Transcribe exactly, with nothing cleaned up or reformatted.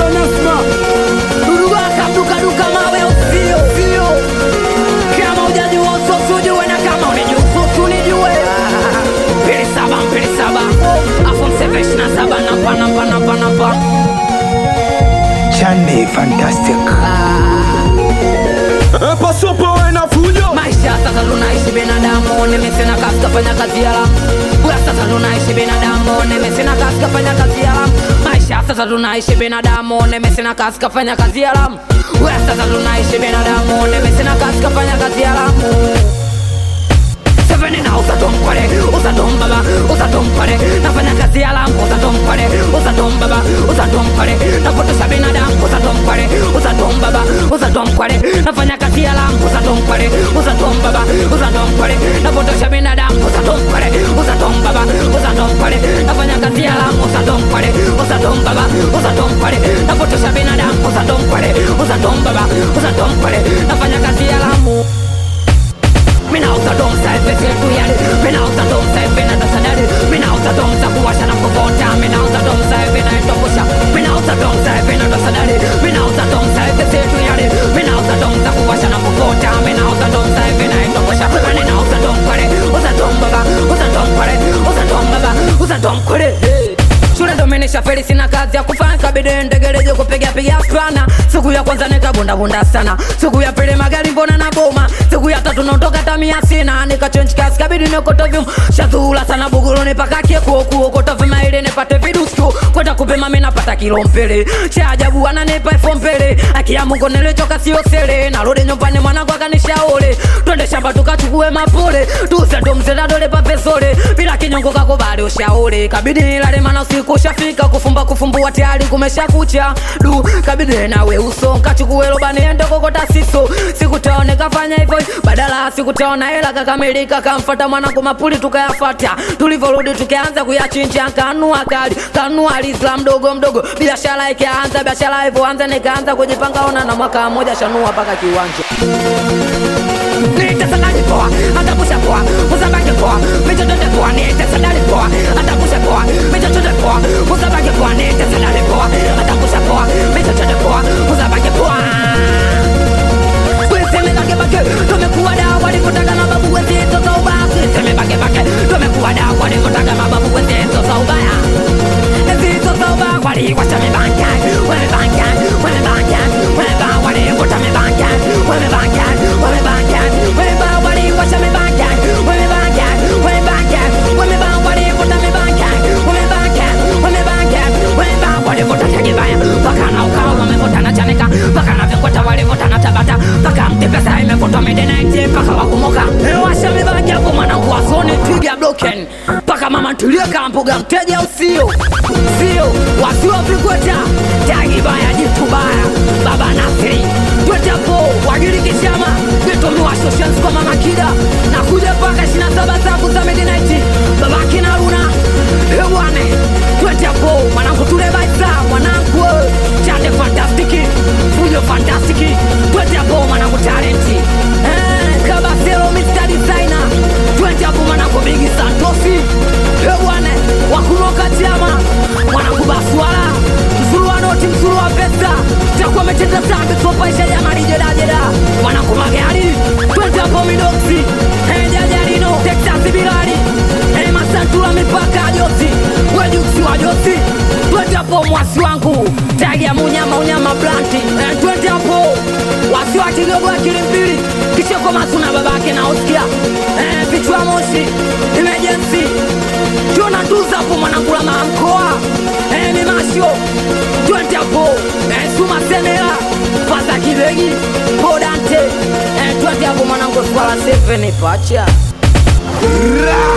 Nasma Duduwaka mduka duka mawe usio Sio Kama ujajua usosu ujue na kama unijua usosu unijue Pili saba mpili saba Afon sevesh na saba napa napa napa napa Chande fantastic Paso poe na fujo. Maisha sasa tunaishi binadamu, nimesina kazi kafanya kazi ya lamu. Uya sasa tunaishi binadamu, nimesina kazi kafanya kazi ya lamu. Maisha sasa tunaishi binadamu, nimesina kazi kafanya kazi ya lamu. Uya sasa tunaishi binadamu, nimesina kazi kafanya kazi ya lamu. Seveni na usatom kware, usatom baba, usatom kware. Nafanya kazi ya lamu, usatom kware, usatom baba, usatom kware. Napotosha binadamu, usatom kware, usatom baba, usatom kware. Nafanya kazi ya lamu, usatom kware, usatom baba, usatom kware. Napotosha binadamu, usatom kware, usatom baba, usatom kware. Nafanya kazi ya lamu, usatom kware, usatom baba, usatom kware. Napotosha binadamu, usatom kware, usatom baba, usatom kware. Nafanya kazi ya lamu. Mina utadom sa efese kuyari Mina utadom sa efe na tasadari Mina utadom sa kuwasha na kuvota Mina utadom sa efe na etopusha Mina utadom sa efe na tasadari Mina utadom sa efese kuyari Mina utadom sa kuwasha na kuvota Mina utadom sa efe na etopusha Mina utadom kware Utadom baba Utadom kware Utadom baba Utadom kware Shule domenesha feli sina kazi ya kufanya kabidi ndegereje kupiga piga spana. Siku ya kwanza nika bunda bunda sana. Siku ya pili magari mbona na boma. Siku ya tatu naondoka tamia sina. Nika change kasi kabidi nikoto vyum. Shazula sana bugulu nipaka kieko kuo kota vima ile nipate vidusko. Kwenda kupima mimi napata kilo mpele. Cha ajabu ananipa iPhone mpele. Akia Mungu nilichoka sio sele. Narudi nyumbani mwanangu akanishauri. Twende shamba tukachukue mapole. Tuze domzela dole papesole. Bila kinyongo kakubali ushauri. Kabidi nilale maana usiku kushafika kufumba kufumbua tayari kumesha kucha du kabidi nawe uso kachukue roba niende kokota siso sikutaone kafanya hivyo badala sikutaona hela kakamilika kamfuata mwanangu mapuli tukayafuata tulivorudi tukaanza kuyachinja kanua kali kanua Islam mdogo mdogo biashara ikaanza biashara hivyo anza nikaanza kujipanga ona na mwaka mmoja shanua paka kiwanja Nita sadali poa, atapusha poa, usabake poa, michochote poa, nita sadali poa, atapusha poa, michochote poa, usabake poa, nita sadali poa, atapusha poa, michochote poa, usabake poa. Seme bake bake, tumekuwa dawa walikutaka mababu wenzetu za ubaya. Seme bake bake, tumekuwa dawa walikutaka mababu wenzetu za ubaya. Wenzetu za ubaya waliwasha mibanga, wamebanga, wamebanga, wamebanga, walikuta mibanga, wamebanga, wamebanga, wamebanga, waliwasha mibanga, wamebanga, wamebanga, wamebanga, walikuta mibanga, wamebanga, wamebanga, wamebanga, walikuta kibaya. Paka na ukao wamevuta na chanika, paka na vikuta walivuta na tabata, paka mtipesa imevuta midnight, paka wakumoka. Washa mibanga hapo mwanangu wasoni piga blocken, paka mama tulia kampuga mteja usio, sio wasiwa vikweta, tagi baya jitu baya, baba Nasri, twete hapo wagiri kishama, geto miwasho shensi kwa mama kida, na kuja paka shina saba zangu za midnight, baba kina Luna, ewane, twete hapo mwanangu tule baisa, mwanangu, chande fantastiki, fujo fantastiki, twete hapo mwanangu talenti, eh, kabaselo mister designer, twete hapo mwanangu Bigi Santosi, ewane, wakunoka chama, mwanangu Baswala, msuru wa noti, msuru wa pesa, takuwa metenda zambi, sopa isha ya mari jeda jeda, mwanangu Magari, twete hapo Midoksi, eh, Jajarino, Texas Bilali, eh, Masantula mipaka Josi, wejuksi wa Josi, twete hapo mwasi wangu, tagi ya munyama unyama blanti, eh, twete hapo, wasi wa kidogo ya kilimpili, kicheko masuna babake na Oskia, eh, vichwa moshi, emergency, Jona tuza hapo mwanangu la maamkoa, eh, mimasho, twete hapo, eh, Suma Senera, Fasa Kibegi, Podante, eh, twete hapo mwanangu Swala seven pacha. Ra